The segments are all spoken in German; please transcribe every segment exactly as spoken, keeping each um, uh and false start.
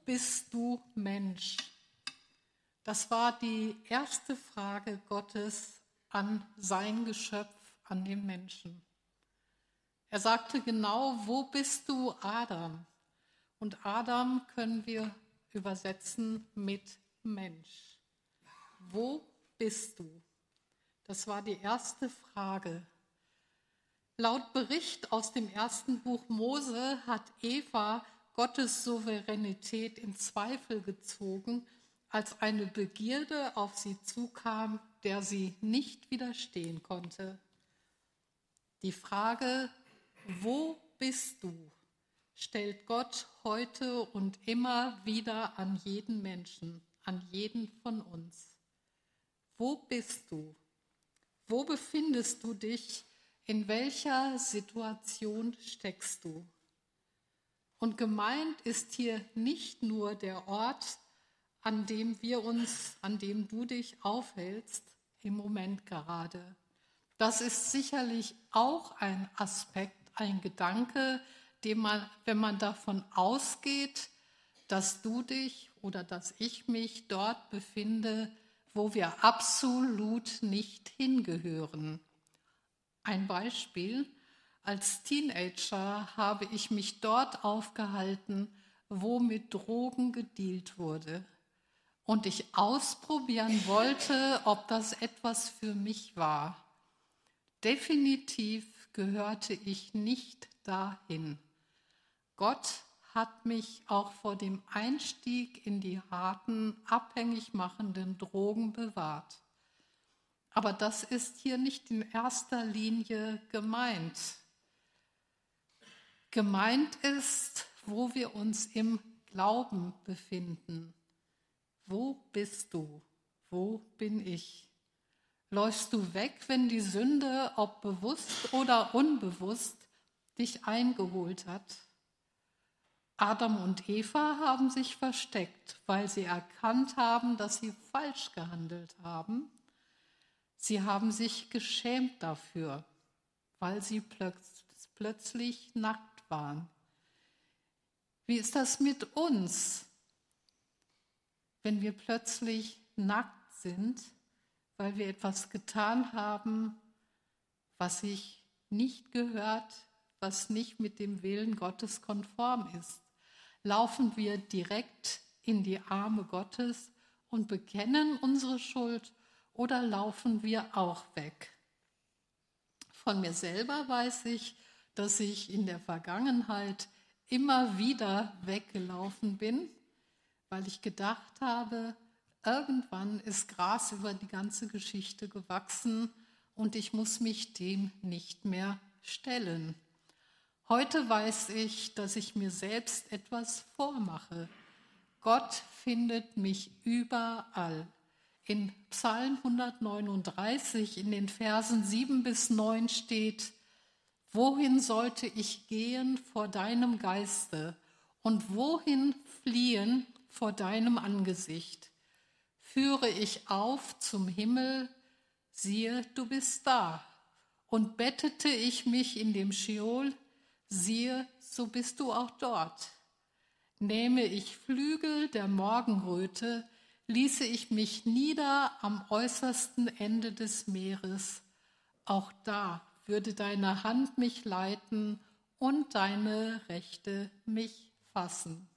bist du Mensch? Das war die erste Frage Gottes an sein Geschöpf, an den Menschen. Er sagte genau, wo bist du, Adam? Und Adam können wir übersetzen mit Mensch. Wo bist du? Das war die erste Frage. Laut Bericht aus dem ersten Buch Mose hat Eva Gottes Souveränität in Zweifel gezogen, als eine Begierde auf sie zukam, der sie nicht widerstehen konnte. Die Frage, wo bist du, stellt Gott heute und immer wieder an jeden Menschen, an jeden von uns. Wo bist du? Wo befindest du dich? In welcher Situation steckst du? Und gemeint ist hier nicht nur der Ort, an dem wir uns, an dem du dich aufhältst, im Moment gerade. Das ist sicherlich auch ein Aspekt, ein Gedanke, den man, wenn man davon ausgeht, dass du dich oder dass ich mich dort befinde, wo wir absolut nicht hingehören. Ein Beispiel: Als Teenager habe ich mich dort aufgehalten, wo mit Drogen gedealt wurde und ich ausprobieren wollte, ob das etwas für mich war. Definitiv gehörte ich nicht dahin. Gott hat mich auch vor dem Einstieg in die harten, abhängig machenden Drogen bewahrt. Aber das ist hier nicht in erster Linie gemeint. Gemeint ist, wo wir uns im Glauben befinden. Wo bist du? Wo bin ich? Läufst du weg, wenn die Sünde, ob bewusst oder unbewusst, dich eingeholt hat? Adam und Eva haben sich versteckt, weil sie erkannt haben, dass sie falsch gehandelt haben. Sie haben sich geschämt dafür, weil sie plötz- plötzlich nackt waren. Wie ist das mit uns, wenn wir plötzlich nackt sind, weil wir etwas getan haben, was sich nicht gehört, was nicht mit dem Willen Gottes konform ist? Laufen wir direkt in die Arme Gottes und bekennen unsere Schuld oder laufen wir auch weg? Von mir selber weiß ich, dass ich in der Vergangenheit immer wieder weggelaufen bin, weil ich gedacht habe, irgendwann ist Gras über die ganze Geschichte gewachsen und ich muss mich dem nicht mehr stellen. Heute weiß ich, dass ich mir selbst etwas vormache. Gott findet mich überall. In Psalm hundertneununddreißig, in den Versen sieben bis neun steht: Wohin sollte ich gehen vor deinem Geiste und wohin fliehen vor deinem Angesicht? Führe ich auf zum Himmel, siehe, du bist da. Und bettete ich mich in dem Scheol, siehe, so bist du auch dort. Nähme ich Flügel der Morgenröte, ließe ich mich nieder am äußersten Ende des Meeres. Auch da würde deine Hand mich leiten und deine Rechte mich fassen.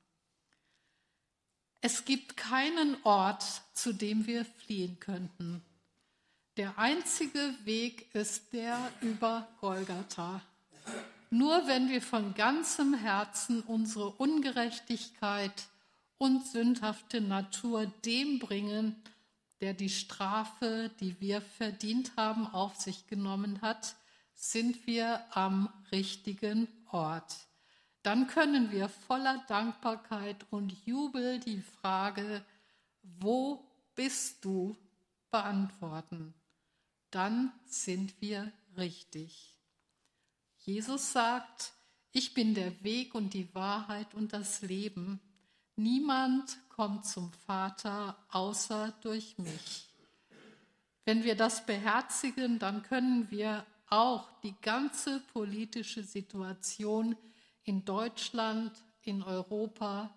Es gibt keinen Ort, zu dem wir fliehen könnten. Der einzige Weg ist der über Golgatha. Nur wenn wir von ganzem Herzen unsere Ungerechtigkeit und sündhafte Natur dem bringen, der die Strafe, die wir verdient haben, auf sich genommen hat, sind wir am richtigen Ort. Dann können wir voller Dankbarkeit und Jubel die Frage, wo bist du, beantworten. Dann sind wir richtig. Jesus sagt, ich bin der Weg und die Wahrheit und das Leben. Niemand kommt zum Vater außer durch mich. Wenn wir das beherzigen, dann können wir auch die ganze politische Situation in Deutschland, in Europa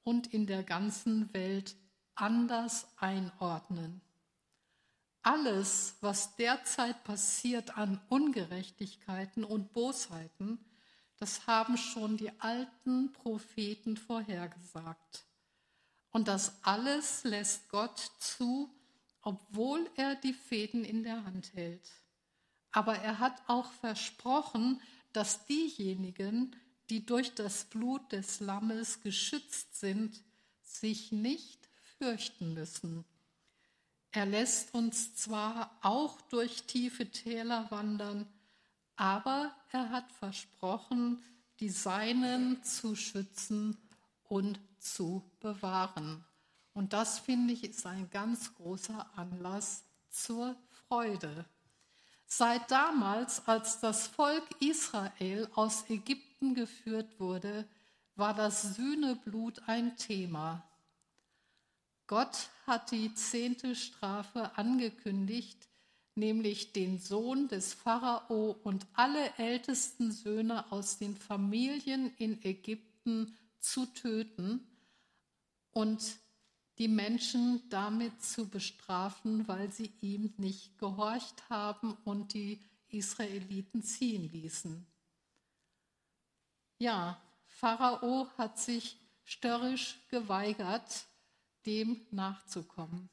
und in der ganzen Welt anders einordnen. Alles, was derzeit passiert an Ungerechtigkeiten und Bosheiten, das haben schon die alten Propheten vorhergesagt. Und das alles lässt Gott zu, obwohl er die Fäden in der Hand hält. Aber er hat auch versprochen, dass diejenigen, die durch das Blut des Lammes geschützt sind, sich nicht fürchten müssen. Er lässt uns zwar auch durch tiefe Täler wandern, aber er hat versprochen, die Seinen zu schützen und zu bewahren. Und das, finde ich, ist ein ganz großer Anlass zur Freude. Seit damals, als das Volk Israel aus Ägypten geführt wurde, war das Sühneblut ein Thema. Gott hat die zehnte Strafe angekündigt, nämlich den Sohn des Pharao und alle ältesten Söhne aus den Familien in Ägypten zu töten und die Menschen damit zu bestrafen, weil sie ihm nicht gehorcht haben und die Israeliten ziehen ließen. Ja, Pharao hat sich störrisch geweigert, dem nachzukommen.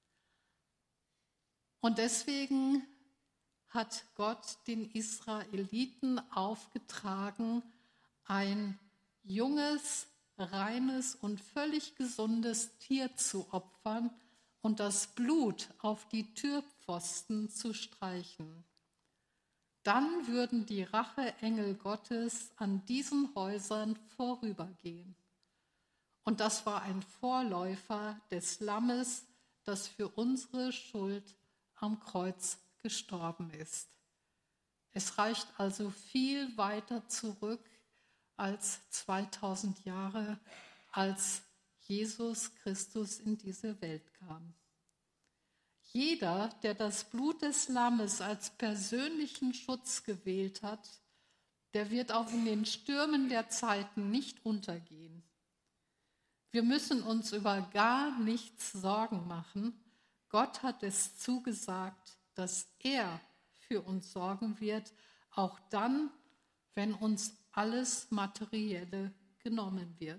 Und deswegen hat Gott den Israeliten aufgetragen, ein junges, reines und völlig gesundes Tier zu opfern und das Blut auf die Türpfosten zu streichen. Dann würden die Racheengel Gottes an diesen Häusern vorübergehen. Und das war ein Vorläufer des Lammes, das für unsere Schuld am Kreuz gestorben ist. Es reicht also viel weiter zurück als zweitausend Jahre, als Jesus Christus in diese Welt kam. Jeder, der das Blut des Lammes als persönlichen Schutz gewählt hat, der wird auch in den Stürmen der Zeiten nicht untergehen. Wir müssen uns über gar nichts Sorgen machen. Gott hat es zugesagt, dass er für uns sorgen wird, auch dann, wenn uns alles Materielle genommen wird.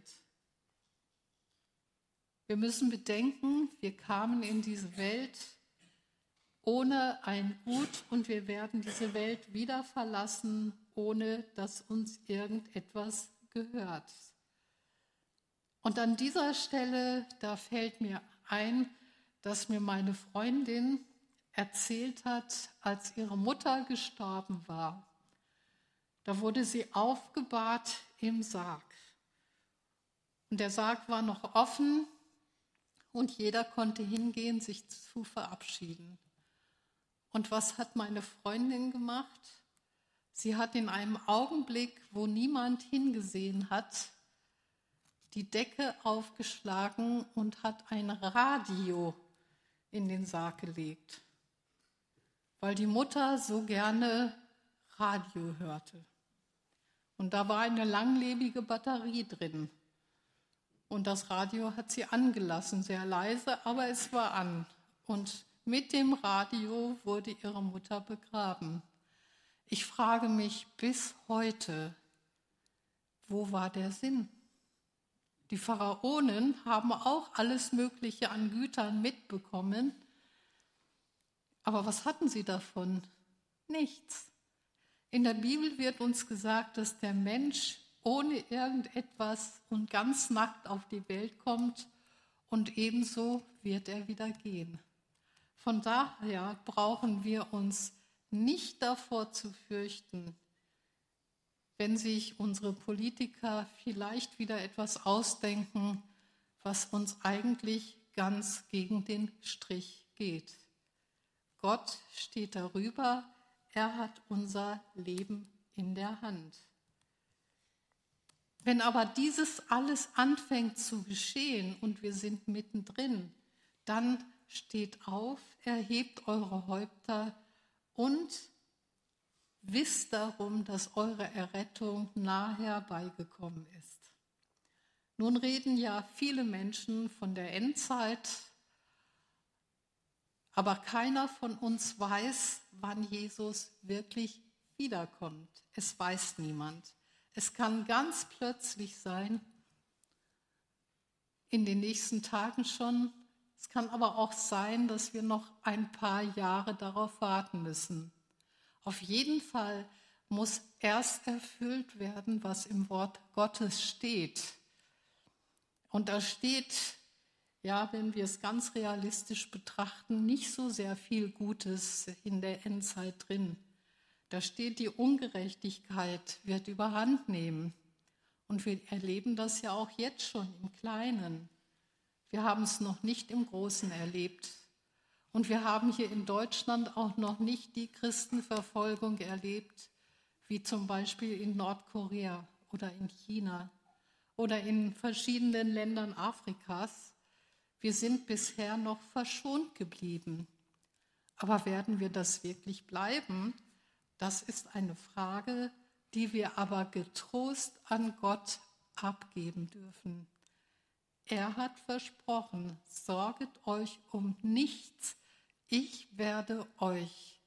Wir müssen bedenken, wir kamen in diese Welt ohne ein Gut und wir werden diese Welt wieder verlassen, ohne dass uns irgendetwas gehört. Und an dieser Stelle, da fällt mir ein, dass mir meine Freundin erzählt hat, als ihre Mutter gestorben war. Da wurde sie aufgebahrt im Sarg. Und der Sarg war noch offen und jeder konnte hingehen, sich zu verabschieden. Und was hat meine Freundin gemacht? Sie hat in einem Augenblick, wo niemand hingesehen hat, die Decke aufgeschlagen und hat ein Radio in den Sarg gelegt, weil die Mutter so gerne Radio hörte. Und da war eine langlebige Batterie drin. Und das Radio hat sie angelassen, sehr leise, aber es war an. Und mit dem Radio wurde ihre Mutter begraben. Ich frage mich bis heute, wo war der Sinn? Die Pharaonen haben auch alles Mögliche an Gütern mitbekommen. Aber was hatten sie davon? Nichts. In der Bibel wird uns gesagt, dass der Mensch ohne irgendetwas und ganz nackt auf die Welt kommt und ebenso wird er wieder gehen. Von daher brauchen wir uns nicht davor zu fürchten, wenn sich unsere Politiker vielleicht wieder etwas ausdenken, was uns eigentlich ganz gegen den Strich geht. Gott steht darüber, er hat unser Leben in der Hand. Wenn aber dieses alles anfängt zu geschehen und wir sind mittendrin, dann steht auf, erhebt eure Häupter und wisst darum, dass eure Errettung nahe herbeigekommen ist. Nun reden ja viele Menschen von der Endzeit, aber keiner von uns weiß, wann Jesus wirklich wiederkommt. Es weiß niemand. Es kann ganz plötzlich sein, in den nächsten Tagen schon. Es kann aber auch sein, dass wir noch ein paar Jahre darauf warten müssen. Auf jeden Fall muss erst erfüllt werden, was im Wort Gottes steht. Und da steht, ja, wenn wir es ganz realistisch betrachten, nicht so sehr viel Gutes in der Endzeit drin. Da steht, die Ungerechtigkeit wird überhand nehmen. Und wir erleben das ja auch jetzt schon im Kleinen. Wir haben es noch nicht im Großen erlebt. Und wir haben hier in Deutschland auch noch nicht die Christenverfolgung erlebt, wie zum Beispiel in Nordkorea oder in China oder in verschiedenen Ländern Afrikas. Wir sind bisher noch verschont geblieben. Aber werden wir das wirklich bleiben? Das ist eine Frage, die wir aber getrost an Gott abgeben dürfen. Er hat versprochen, sorget euch um nichts, ich werde euch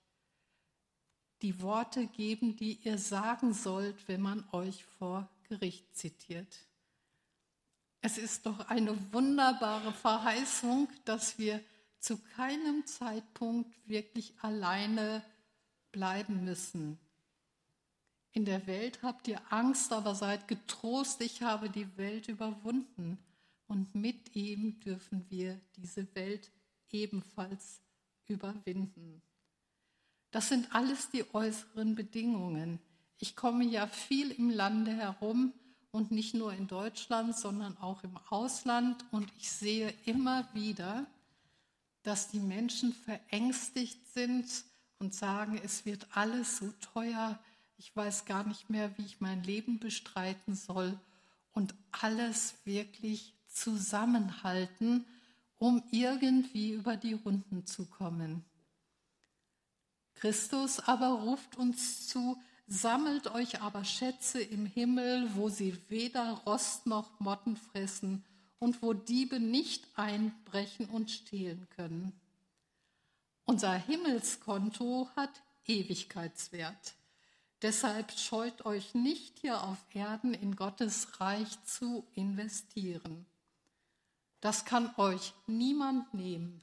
die Worte geben, die ihr sagen sollt, wenn man euch vor Gericht zitiert. Es ist doch eine wunderbare Verheißung, dass wir zu keinem Zeitpunkt wirklich alleine bleiben müssen. In der Welt habt ihr Angst, aber seid getrost, ich habe die Welt überwunden. Und mit ihm dürfen wir diese Welt ebenfalls überwinden. Das sind alles die äußeren Bedingungen. Ich komme ja viel im Lande herum und nicht nur in Deutschland, sondern auch im Ausland. Und ich sehe immer wieder, dass die Menschen verängstigt sind und sagen, es wird alles so teuer, ich weiß gar nicht mehr, wie ich mein Leben bestreiten soll und alles wirklich zusammenhalten, um irgendwie über die Runden zu kommen. Christus aber ruft uns zu, sammelt euch aber Schätze im Himmel, wo sie weder Rost noch Motten fressen und wo Diebe nicht einbrechen und stehlen können. Unser Himmelskonto hat Ewigkeitswert. Deshalb scheut euch nicht, hier auf Erden in Gottes Reich zu investieren. Das kann euch niemand nehmen.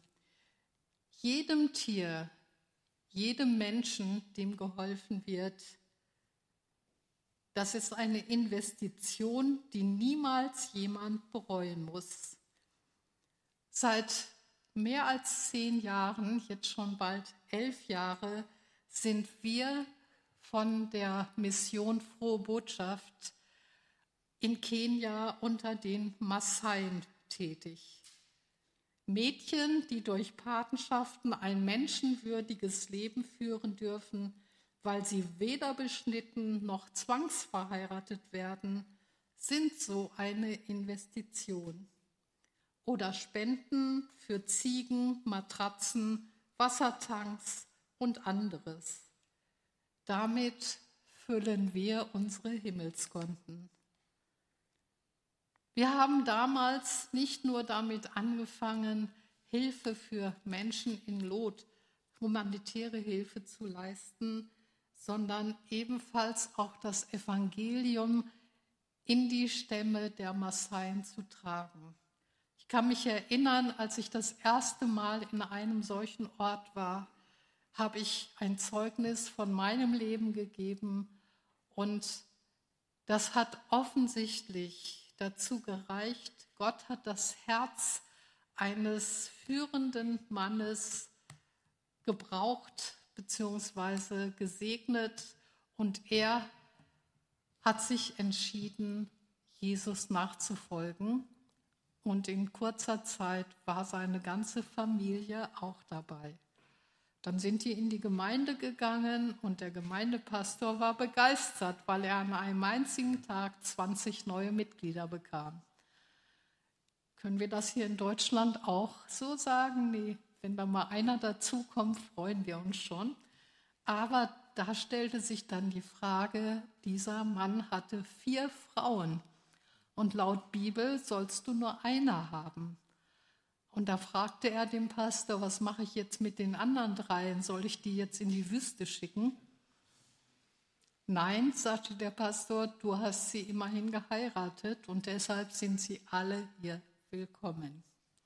Jedem Tier, jedem Menschen, dem geholfen wird, das ist eine Investition, die niemals jemand bereuen muss. Seit mehr als zehn Jahren, jetzt schon bald elf Jahre, sind wir von der Mission Frohe Botschaft in Kenia unter den Massaien tätig. Mädchen, die durch Patenschaften ein menschenwürdiges Leben führen dürfen, weil sie weder beschnitten noch zwangsverheiratet werden, sind so eine Investition. Oder Spenden für Ziegen, Matratzen, Wassertanks und anderes. Damit füllen wir unsere Himmelskonten. Wir haben damals nicht nur damit angefangen, Hilfe für Menschen in Not, humanitäre Hilfe zu leisten, sondern ebenfalls auch das Evangelium in die Stämme der Massaien zu tragen. Ich kann mich erinnern, als ich das erste Mal in einem solchen Ort war, habe ich ein Zeugnis von meinem Leben gegeben und das hat offensichtlich dazu gereicht. Gott hat das Herz eines führenden Mannes gebraucht bzw. gesegnet und er hat sich entschieden, Jesus nachzufolgen und in kurzer Zeit war seine ganze Familie auch dabei. Dann sind die in die Gemeinde gegangen und der Gemeindepastor war begeistert, weil er an einem einzigen Tag zwanzig neue Mitglieder bekam. Können wir das hier in Deutschland auch so sagen? Nee, wenn da mal einer dazukommt, freuen wir uns schon. Aber da stellte sich dann die Frage, dieser Mann hatte vier Frauen und laut Bibel sollst du nur eine haben. Und da fragte er den Pastor, was mache ich jetzt mit den anderen dreien? Soll ich die jetzt in die Wüste schicken? Nein, sagte der Pastor, du hast sie immerhin geheiratet und deshalb sind sie alle hier willkommen.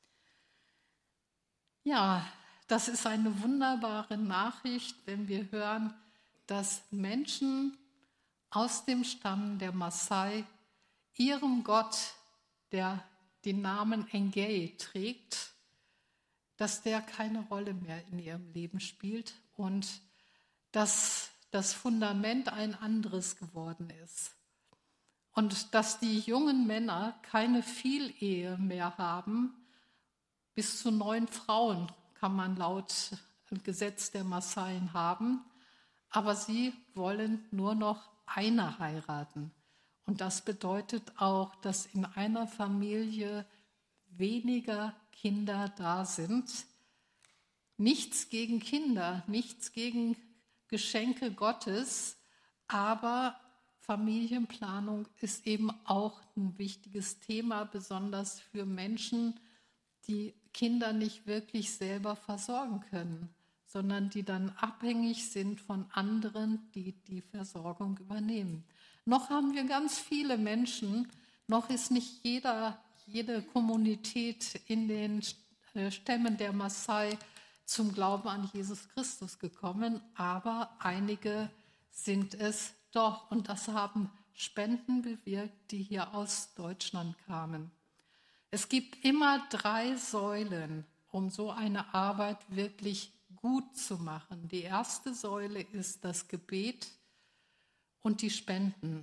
Ja, das ist eine wunderbare Nachricht, wenn wir hören, dass Menschen aus dem Stamm der Maasai ihrem Gott, der den Namen Engey trägt, dass der keine Rolle mehr in ihrem Leben spielt und dass das Fundament ein anderes geworden ist. Und dass die jungen Männer keine Vielehe mehr haben. Bis zu neun Frauen kann man laut Gesetz der Masaien haben, aber sie wollen nur noch eine heiraten. Und das bedeutet auch, dass in einer Familie weniger Kinder da sind. Nichts gegen Kinder, nichts gegen Geschenke Gottes, aber Familienplanung ist eben auch ein wichtiges Thema, besonders für Menschen, die Kinder nicht wirklich selber versorgen können, sondern die dann abhängig sind von anderen, die die Versorgung übernehmen. Noch haben wir ganz viele Menschen, noch ist nicht jeder, jede Kommunität in den Stämmen der Maasai zum Glauben an Jesus Christus gekommen, aber einige sind es doch. Und das haben Spenden bewirkt, die hier aus Deutschland kamen. Es gibt immer drei Säulen, um so eine Arbeit wirklich gut zu machen. Die erste Säule ist das Gebet und die Spenden.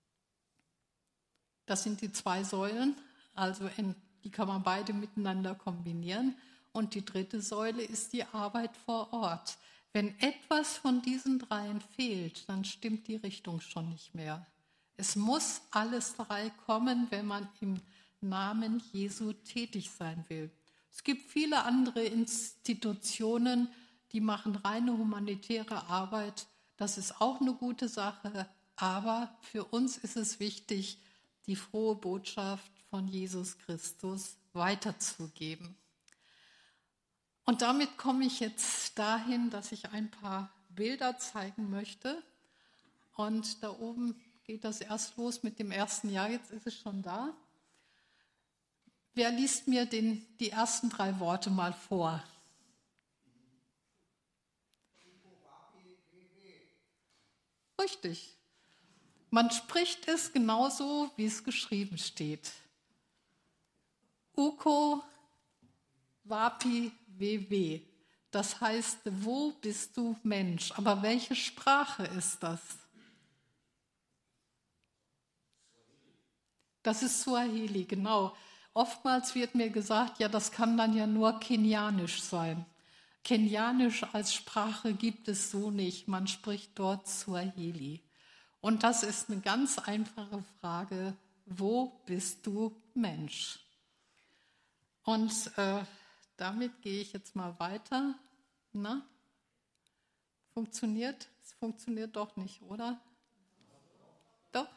Das sind die zwei Säulen, also in, die kann man beide miteinander kombinieren. Und die dritte Säule ist die Arbeit vor Ort. Wenn etwas von diesen dreien fehlt, dann stimmt die Richtung schon nicht mehr. Es muss alles drei kommen, wenn man im Namen Jesu tätig sein will. Es gibt viele andere Institutionen, die machen reine humanitäre Arbeit. Das ist auch eine gute Sache, aber für uns ist es wichtig, die frohe Botschaft von Jesus Christus weiterzugeben. Und damit komme ich jetzt dahin, dass ich ein paar Bilder zeigen möchte. Und da oben geht das erst los mit dem ersten Jahr, jetzt ist es schon da. Wer liest mir den, die ersten drei Worte mal vor? Richtig. Man spricht es genauso, wie es geschrieben steht. Uko Wapi Wewe. Das heißt, wo bist du Mensch? Aber welche Sprache ist das? Das ist Swahili, genau. Oftmals wird mir gesagt, ja, das kann dann ja nur Kenianisch sein. Kenianisch als Sprache gibt es so nicht. Man spricht dort Swahili. Und das ist eine ganz einfache Frage, wo bist du Mensch? Und äh, damit gehe ich jetzt mal weiter. Na? Funktioniert? Es funktioniert doch nicht, oder? Doch?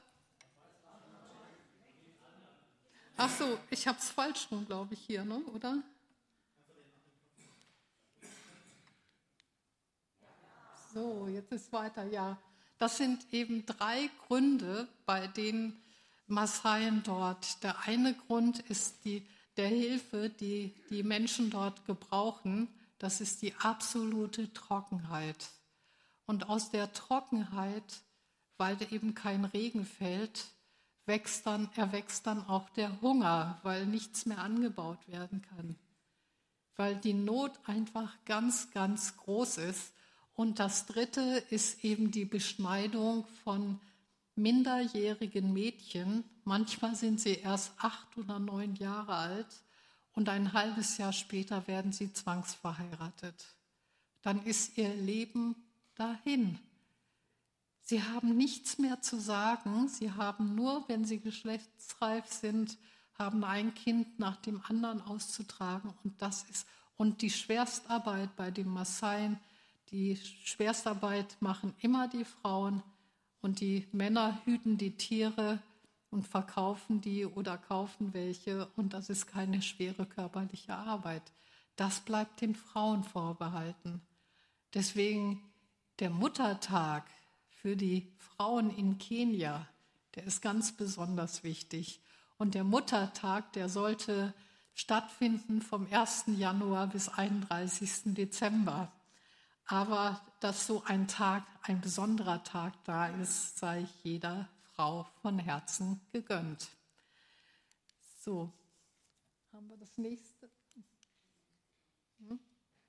Ach so, ich habe es falsch rum, glaube ich, hier, ne? Oder? So, jetzt ist weiter, ja. Das sind eben drei Gründe bei den Masaien dort. Der eine Grund ist die der Hilfe, die die Menschen dort gebrauchen. Das ist die absolute Trockenheit. Und aus der Trockenheit, weil eben kein Regen fällt, wächst dann, erwächst dann auch der Hunger, weil nichts mehr angebaut werden kann. Weil die Not einfach ganz, ganz groß ist. Und das Dritte ist eben die Beschneidung von minderjährigen Mädchen. Manchmal sind sie erst acht oder neun Jahre alt und ein halbes Jahr später werden sie zwangsverheiratet. Dann ist ihr Leben dahin. Sie haben nichts mehr zu sagen. Sie haben nur, wenn sie geschlechtsreif sind, haben ein Kind nach dem anderen auszutragen. Und das ist und die Schwerstarbeit bei den Masaien, die Schwerstarbeit machen immer die Frauen. Und die Männer hüten die Tiere und verkaufen die oder kaufen welche und das ist keine schwere körperliche Arbeit. Das bleibt den Frauen vorbehalten. Deswegen der Muttertag für die Frauen in Kenia, der ist ganz besonders wichtig. Und der Muttertag, der sollte stattfinden vom ersten Januar bis einunddreißigsten Dezember. Aber dass so ein Tag, ein besonderer Tag da ist, sei jeder Frau von Herzen gegönnt. So, haben wir das nächste? Hm?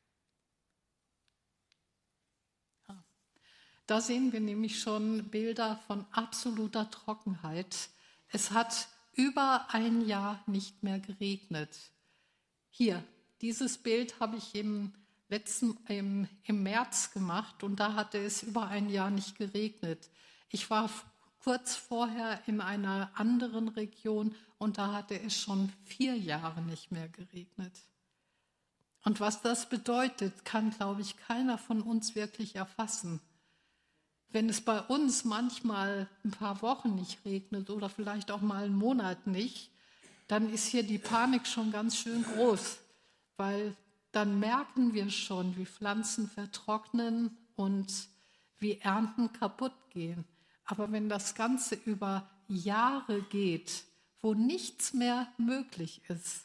Ah. Da sehen wir nämlich schon Bilder von absoluter Trockenheit. Es hat über ein Jahr nicht mehr geregnet. Hier, dieses Bild habe ich im letzten, im, im März gemacht und da hatte es über ein Jahr nicht geregnet. Ich war kurz vorher in einer anderen Region und da hatte es schon vier Jahre nicht mehr geregnet. Und was das bedeutet, kann, glaube ich, keiner von uns wirklich erfassen. Wenn es bei uns manchmal ein paar Wochen nicht regnet oder vielleicht auch mal einen Monat nicht, dann ist hier die Panik schon ganz schön groß, weil dann merken wir schon, wie Pflanzen vertrocknen und wie Ernten kaputt gehen. Aber wenn das Ganze über Jahre geht, wo nichts mehr möglich ist,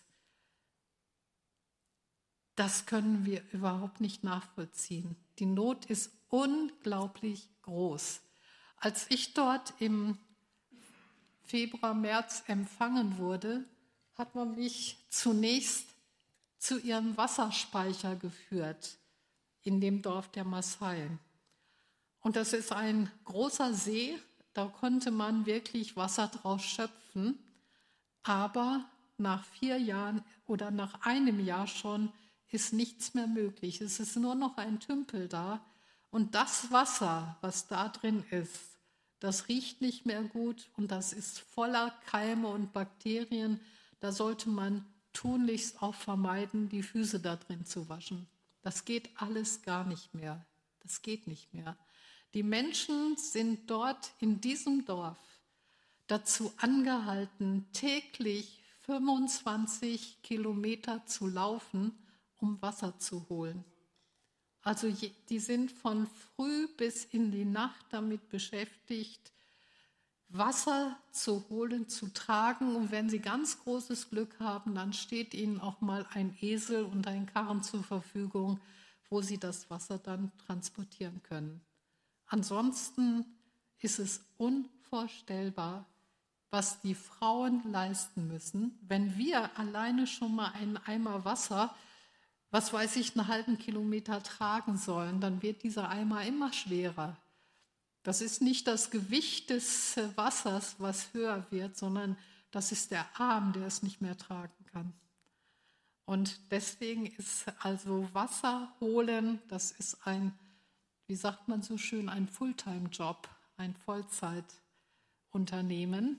das können wir überhaupt nicht nachvollziehen. Die Not ist unglaublich groß. Als ich dort im Februar, März empfangen wurde, hat man mich zunächst zu ihrem Wasserspeicher geführt in dem Dorf der Maasai. Und das ist ein großer See, da konnte man wirklich Wasser draus schöpfen. Aber nach vier Jahren oder nach einem Jahr schon ist nichts mehr möglich. Es ist nur noch ein Tümpel da. Und das Wasser, was da drin ist, das riecht nicht mehr gut und das ist voller Keime und Bakterien. Da sollte man tunlichst auch vermeiden, die Füße da drin zu waschen. Das geht alles gar nicht mehr. Das geht nicht mehr. Die Menschen sind dort in diesem Dorf dazu angehalten, täglich fünfundzwanzig Kilometer zu laufen, um Wasser zu holen. Also die sind von früh bis in die Nacht damit beschäftigt, Wasser zu holen, zu tragen. Und wenn sie ganz großes Glück haben, dann steht ihnen auch mal ein Esel und ein Karren zur Verfügung, wo sie das Wasser dann transportieren können. Ansonsten ist es unvorstellbar, was die Frauen leisten müssen. Wenn wir alleine schon mal einen Eimer Wasser, was weiß ich, einen halben Kilometer tragen sollen, dann wird dieser Eimer immer schwerer. Das ist nicht das Gewicht des Wassers, was höher wird, sondern das ist der Arm, der es nicht mehr tragen kann. Und deswegen ist also Wasser holen, das ist ein, wie sagt man so schön, ein Fulltime-Job, ein Vollzeitunternehmen.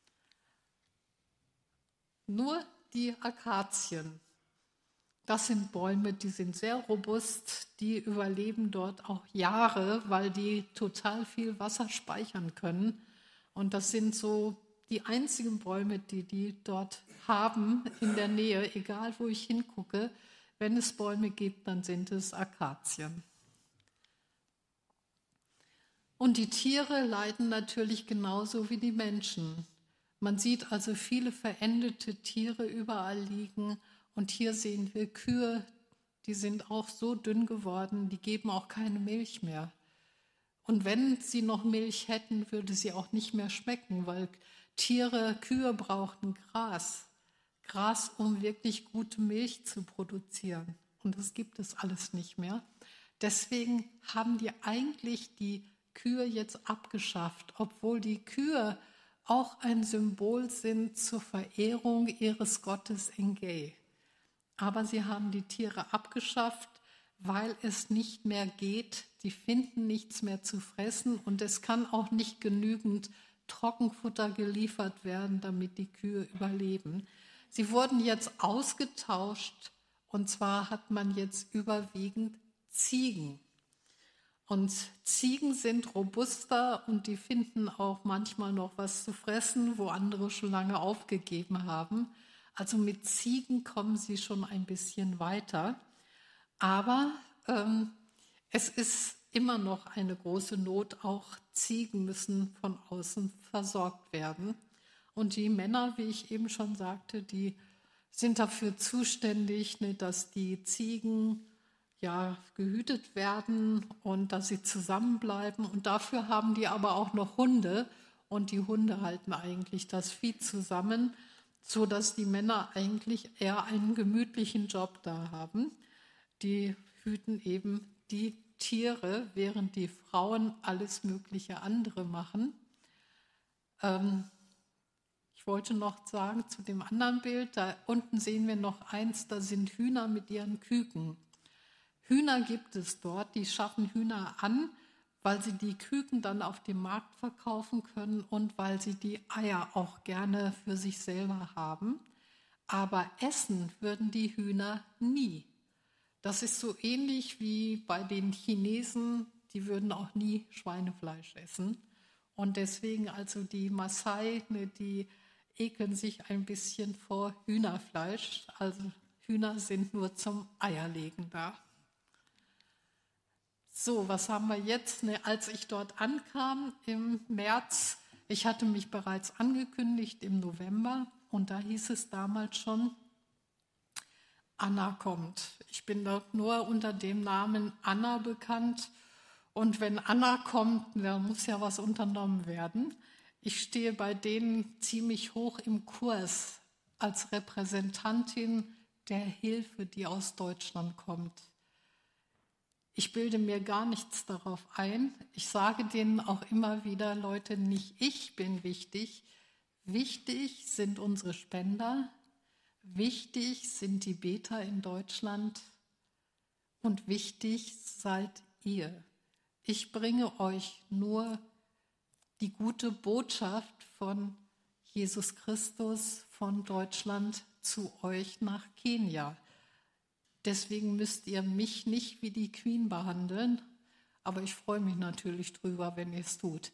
Nur die Akazien, das sind Bäume, die sind sehr robust, die überleben dort auch Jahre, weil die total viel Wasser speichern können. Und das sind so die einzigen Bäume, die die dort haben in der Nähe, egal wo ich hingucke. Wenn es Bäume gibt, dann sind es Akazien. Und die Tiere leiden natürlich genauso wie die Menschen. Man sieht also viele verendete Tiere überall liegen. Und hier sehen wir Kühe, die sind auch so dünn geworden, die geben auch keine Milch mehr. Und wenn sie noch Milch hätten, würde sie auch nicht mehr schmecken, weil Tiere, Kühe brauchten Gras. Gras, um wirklich gute Milch zu produzieren. Und das gibt es alles nicht mehr. Deswegen haben die eigentlich die Kühe jetzt abgeschafft, obwohl die Kühe auch ein Symbol sind zur Verehrung ihres Gottes Engey. Aber sie haben die Tiere abgeschafft, weil es nicht mehr geht. Die finden nichts mehr zu fressen und es kann auch nicht genügend Trockenfutter geliefert werden, damit die Kühe überleben. Sie wurden jetzt ausgetauscht und zwar hat man jetzt überwiegend Ziegen. Und Ziegen sind robuster und die finden auch manchmal noch was zu fressen, wo andere schon lange aufgegeben haben. Also mit Ziegen kommen sie schon ein bisschen weiter. Aber ähm, es ist immer noch eine große Not. Auch Ziegen müssen von außen versorgt werden. Und die Männer, wie ich eben schon sagte, die sind dafür zuständig, ne, dass die Ziegen ja, gehütet werden und dass sie zusammenbleiben. Und dafür haben die aber auch noch Hunde. Und die Hunde halten eigentlich das Vieh zusammen, sodass die Männer eigentlich eher einen gemütlichen Job da haben. Die hüten eben die Tiere, während die Frauen alles mögliche andere machen. Ähm, ich wollte noch sagen zu dem anderen Bild, da unten sehen wir noch eins, da sind Hühner mit ihren Küken. Hühner gibt es dort, die schaffen Hühner an, weil sie die Küken dann auf dem Markt verkaufen können und weil sie die Eier auch gerne für sich selber haben. Aber essen würden die Hühner nie. Das ist so ähnlich wie bei den Chinesen, die würden auch nie Schweinefleisch essen. Und deswegen also die Maasai, ne, die ekeln sich ein bisschen vor Hühnerfleisch. Also Hühner sind nur zum Eierlegen da. So, was haben wir jetzt? Ne, als ich dort ankam im März, ich hatte mich bereits angekündigt im November und da hieß es damals schon, Anna kommt. Ich bin dort nur unter dem Namen Anna bekannt und wenn Anna kommt, dann muss ja was unternommen werden. Ich stehe bei denen ziemlich hoch im Kurs als Repräsentantin der Hilfe, die aus Deutschland kommt. Ich bilde mir gar nichts darauf ein. Ich sage denen auch immer wieder, Leute, nicht ich bin wichtig. Wichtig sind unsere Spender. Wichtig sind die Beter in Deutschland. Und wichtig seid ihr. Ich bringe euch nur die gute Botschaft von Jesus Christus von Deutschland zu euch nach Kenia. Deswegen müsst ihr mich nicht wie die Queen behandeln, aber ich freue mich natürlich drüber, wenn ihr es tut.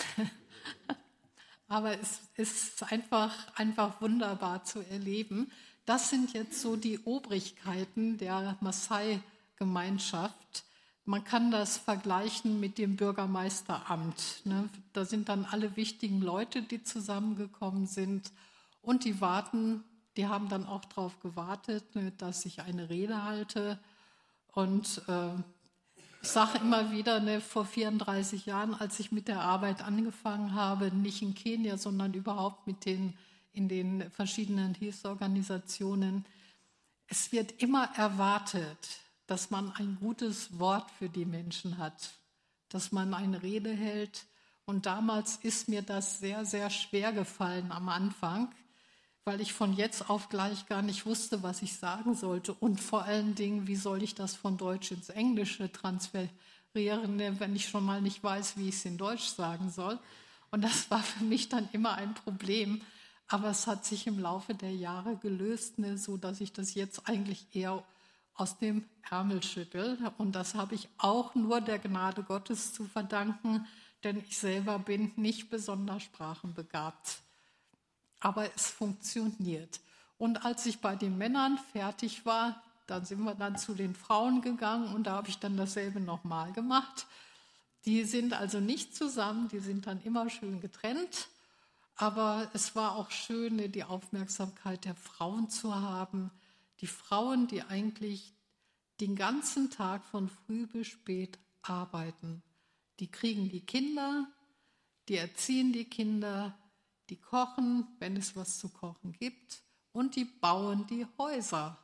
Aber es ist einfach, einfach wunderbar zu erleben. Das sind jetzt so die Obrigkeiten der Maasai-Gemeinschaft. Man kann das vergleichen mit dem Bürgermeisteramt. Ne? Da sind dann alle wichtigen Leute, die zusammengekommen sind und die warten. Die haben dann auch darauf gewartet, dass ich eine Rede halte. Und äh, ich sage immer wieder, ne, vor vierunddreißig Jahren, als ich mit der Arbeit angefangen habe, nicht in Kenia, sondern überhaupt mit den, in den verschiedenen Hilfsorganisationen, es wird immer erwartet, dass man ein gutes Wort für die Menschen hat, dass man eine Rede hält. Und damals ist mir das sehr, sehr schwer gefallen am Anfang, weil ich von jetzt auf gleich gar nicht wusste, was ich sagen sollte. Und vor allen Dingen, wie soll ich das von Deutsch ins Englische transferieren, wenn ich schon mal nicht weiß, wie ich es in Deutsch sagen soll. Und das war für mich dann immer ein Problem. Aber es hat sich im Laufe der Jahre gelöst, ne, so dass ich das jetzt eigentlich eher aus dem Ärmel schüttel. Und das habe ich auch nur der Gnade Gottes zu verdanken, denn ich selber bin nicht besonders sprachenbegabt. Aber es funktioniert. Und als ich bei den Männern fertig war, dann sind wir dann zu den Frauen gegangen und da habe ich dann dasselbe nochmal gemacht. Die sind also nicht zusammen, die sind dann immer schön getrennt. Aber es war auch schön, die Aufmerksamkeit der Frauen zu haben. Die Frauen, die eigentlich den ganzen Tag von früh bis spät arbeiten. Die kriegen die Kinder, die erziehen die Kinder, die kochen, wenn es was zu kochen gibt, und die bauen die Häuser.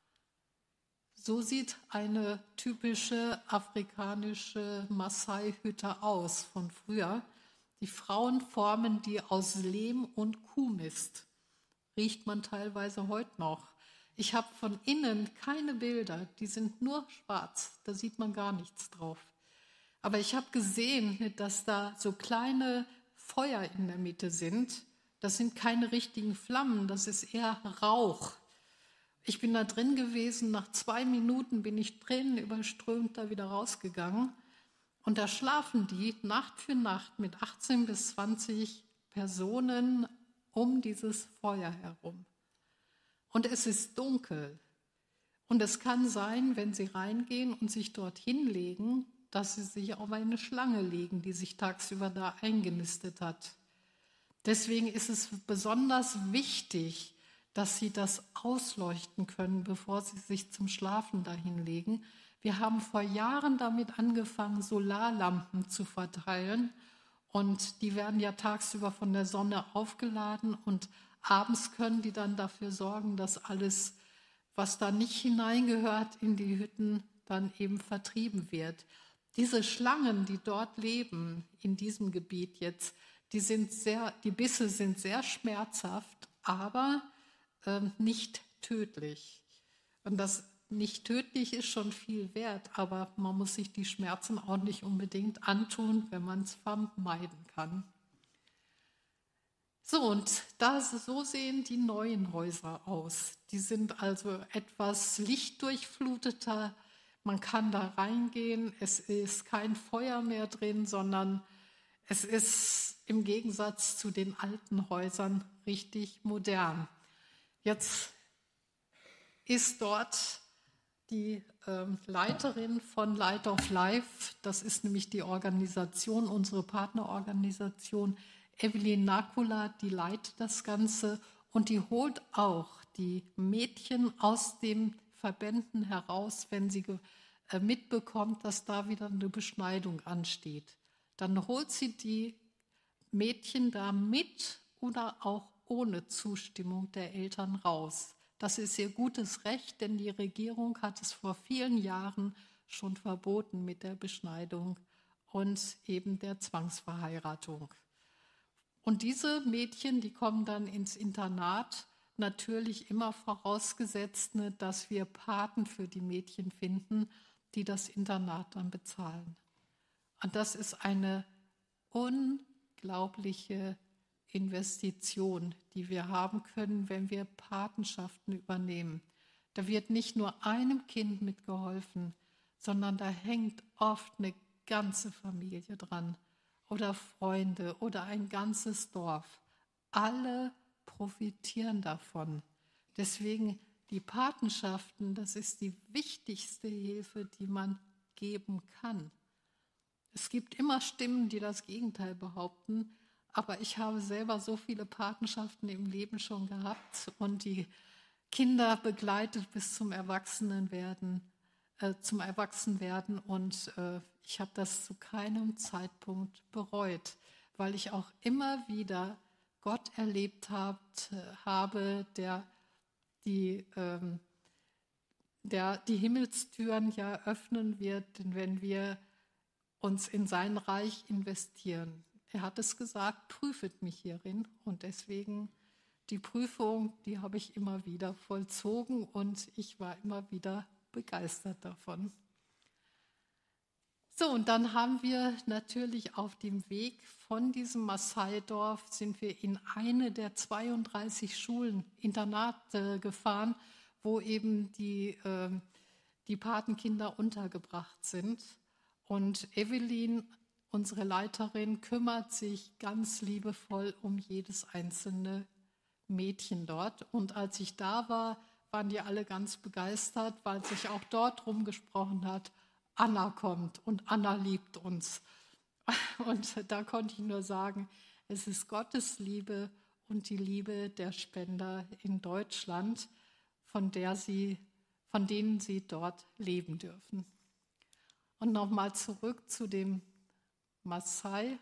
So sieht eine typische afrikanische Maasai-Hütte aus von früher. Die Frauen formen die aus Lehm und Kuhmist. Riecht man teilweise heute noch. Ich habe von innen keine Bilder, die sind nur schwarz, da sieht man gar nichts drauf. Aber ich habe gesehen, dass da so kleine Feuer in der Mitte sind. Das sind keine richtigen Flammen, das ist eher Rauch. Ich bin da drin gewesen, nach zwei Minuten bin ich tränenüberströmt da wieder rausgegangen. Und da schlafen die Nacht für Nacht mit achtzehn bis zwanzig Personen um dieses Feuer herum. Und es ist dunkel. Und es kann sein, wenn sie reingehen und sich dort hinlegen, dass sie sich auf eine Schlange legen, die sich tagsüber da eingenistet hat. Deswegen ist es besonders wichtig, dass sie das ausleuchten können, bevor sie sich zum Schlafen dahin legen. Wir haben vor Jahren damit angefangen, Solarlampen zu verteilen. Und die werden ja tagsüber von der Sonne aufgeladen und abends können die dann dafür sorgen, dass alles, was da nicht hineingehört in die Hütten, dann eben vertrieben wird. Diese Schlangen, die dort leben, in diesem Gebiet jetzt, die sind sehr, die Bisse sind sehr schmerzhaft, aber äh, nicht tödlich. Und das nicht tödlich ist schon viel wert, aber man muss sich die Schmerzen auch nicht unbedingt antun, wenn man es vermeiden kann. So, und das, so sehen die neuen Häuser aus. Die sind also etwas lichtdurchfluteter. Man kann da reingehen. Es ist kein Feuer mehr drin, sondern es ist im Gegensatz zu den alten Häusern richtig modern. Jetzt ist dort die äh, Leiterin von Light of Life, das ist nämlich die Organisation, unsere Partnerorganisation, Evelyn Nakula, die leitet das Ganze und die holt auch die Mädchen aus den Verbänden heraus, wenn sie äh, mitbekommt, dass da wieder eine Beschneidung ansteht. Dann holt sie die Mädchen da mit oder auch ohne Zustimmung der Eltern raus. Das ist ihr gutes Recht, denn die Regierung hat es vor vielen Jahren schon verboten mit der Beschneidung und eben der Zwangsverheiratung. Und diese Mädchen, die kommen dann ins Internat, natürlich immer vorausgesetzt, dass wir Paten für die Mädchen finden, die das Internat dann bezahlen. Und das ist eine unglaubliche Investition, die wir haben können, wenn wir Patenschaften übernehmen. Da wird nicht nur einem Kind mitgeholfen, sondern da hängt oft eine ganze Familie dran oder Freunde oder ein ganzes Dorf. Alle profitieren davon. Deswegen die Patenschaften, das ist die wichtigste Hilfe, die man geben kann. Es gibt immer Stimmen, die das Gegenteil behaupten, aber ich habe selber so viele Patenschaften im Leben schon gehabt und die Kinder begleitet bis zum Erwachsenenwerden, äh, zum Erwachsenwerden und äh, ich habe das zu keinem Zeitpunkt bereut, weil ich auch immer wieder Gott erlebt habt, habe, der die, ähm, der die Himmelstüren ja öffnen wird, wenn wir uns in sein Reich investieren. Er hat es gesagt, prüfet mich hierin und deswegen die Prüfung, die habe ich immer wieder vollzogen und ich war immer wieder begeistert davon. So, und dann haben wir natürlich auf dem Weg von diesem Maasai-Dorf sind wir in eine der zweiunddreißig Schulen, Internate gefahren, wo eben die, äh, die Patenkinder untergebracht sind. Und Evelyn, unsere Leiterin, kümmert sich ganz liebevoll um jedes einzelne Mädchen dort. Und als ich da war, waren die alle ganz begeistert, weil sich auch dort rumgesprochen hat, Anna kommt und Anna liebt uns. Und da konnte ich nur sagen, es ist Gottes Liebe und die Liebe der Spender in Deutschland, von der sie, von denen sie dort leben dürfen. Und nochmal zurück zu dem Maasai-Dorf.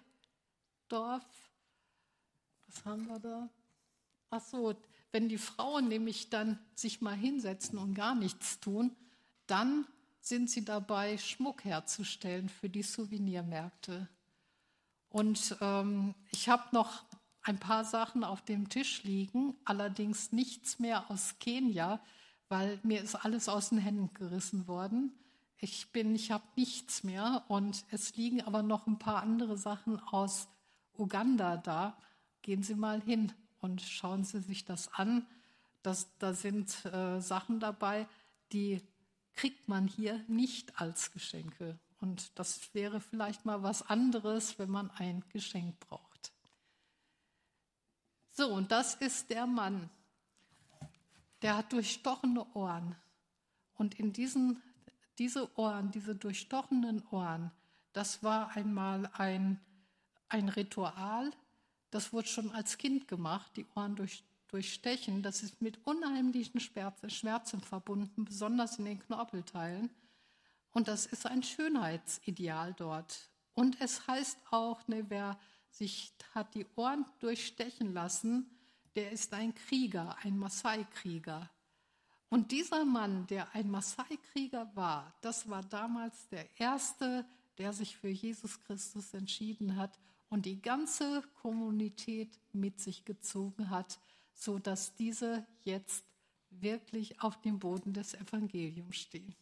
Was haben wir da? Ach so, wenn die Frauen nämlich dann sich mal hinsetzen und gar nichts tun, dann sind sie dabei, Schmuck herzustellen für die Souvenirmärkte. Und ähm, ich habe noch ein paar Sachen auf dem Tisch liegen, allerdings nichts mehr aus Kenia, weil mir ist alles aus den Händen gerissen worden. Ich bin, ich habe nichts mehr und es liegen aber noch ein paar andere Sachen aus Uganda da. Gehen Sie mal hin und schauen Sie sich das an. Das, da sind äh, Sachen dabei, die kriegt man hier nicht als Geschenke. Und das wäre vielleicht mal was anderes, wenn man ein Geschenk braucht. So, und das ist der Mann, der hat durchstochene Ohren. Und in diesen, diese Ohren, diese durchstochenen Ohren, das war einmal ein, ein Ritual, das wurde schon als Kind gemacht, die Ohren durch, durchstechen. Das ist mit unheimlichen Schmerzen, Schmerzen verbunden, besonders in den Knorpelteilen. Und das ist ein Schönheitsideal dort. Und es heißt auch, ne, wer sich hat die Ohren durchstechen lassen, der ist ein Krieger, ein Maasai-Krieger. Und dieser Mann, der ein Maasai-Krieger war, das war damals der erste, der sich für Jesus Christus entschieden hat und die ganze Kommunität mit sich gezogen hat, sodass diese jetzt wirklich auf dem Boden des Evangeliums stehen.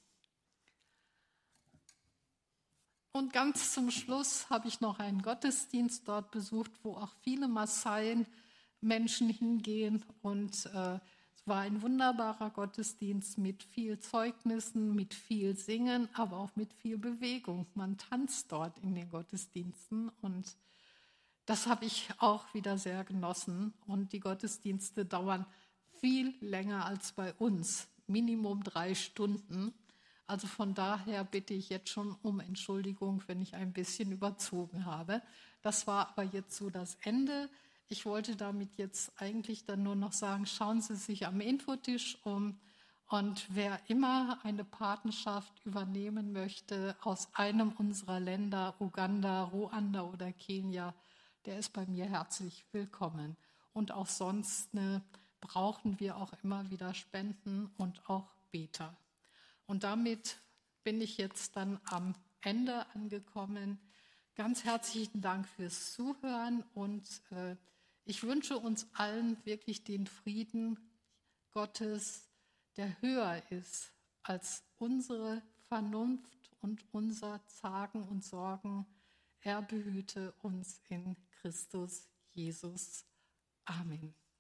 Und ganz zum Schluss habe ich noch einen Gottesdienst dort besucht, wo auch viele Maasai-Menschen hingehen. Und äh, es war ein wunderbarer Gottesdienst mit viel Zeugnissen, mit viel Singen, aber auch mit viel Bewegung. Man tanzt dort in den Gottesdiensten und das habe ich auch wieder sehr genossen. Und die Gottesdienste dauern viel länger als bei uns, Minimum drei Stunden. Also von daher bitte ich jetzt schon um Entschuldigung, wenn ich ein bisschen überzogen habe. Das war aber jetzt so das Ende. Ich wollte damit jetzt eigentlich dann nur noch sagen, schauen Sie sich am Infotisch um. Und wer immer eine Patenschaft übernehmen möchte aus einem unserer Länder, Uganda, Ruanda oder Kenia, der ist bei mir herzlich willkommen. Und auch sonst ne, brauchen wir auch immer wieder Spenden und auch Beter. Und damit bin ich jetzt dann am Ende angekommen. Ganz herzlichen Dank fürs Zuhören und äh, ich wünsche uns allen wirklich den Frieden Gottes, der höher ist als unsere Vernunft und unser Zagen und Sorgen. Er behüte uns in Christus Jesus. Amen.